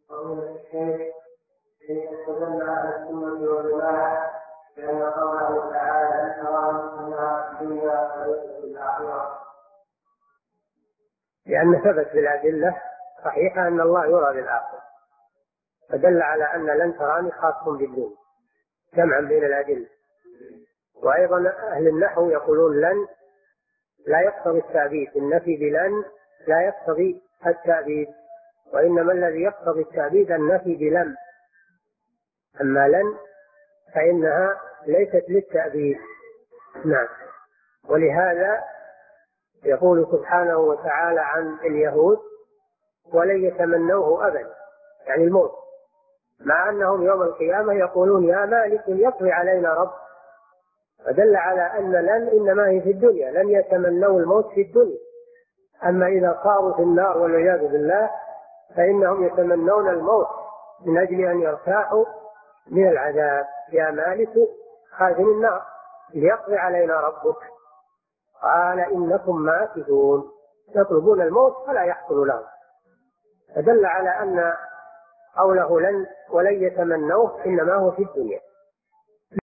ومن الشيء يستدل على السنة والجماعة بأن قوله تعالى إنها في الدنيا وليست في الآخرة، لأن ثبت بالأدلة صحيحة أن الله يرى بالآخرة، فدل على أن لن تراني خاص بالدنيا جمعا بين الأدلة. وأيضا أهل النحو يقولون لن لا يقتضي التأبيد، النفي بلن لا يقتضي التأبيد، وإنما الذي يقتضي التأبيد النفي بلم، أما لن فإنها ليست للتأبيد. نعم. ولهذا يقول سبحانه وتعالى عن اليهود ولن يتمنوه أبدا، يعني الموت، مع أنهم يوم القيامة يقولون يا مالك يقضي علينا رب، فدل على أن لن إنما هي في الدنيا، لن يتمنوا الموت في الدنيا. أما إذا صاروا في النار والعياذ بالله فإنهم يتمنون الموت من أجل أن يرتاحوا من العذاب. يا مالك خازن النار ليقضي علينا ربك قال إنكم ماكثون، يطلبون الموت فلا يحصل لهم، فدل على أن قوله لن ولن يتمنوه إنما هو في الدنيا.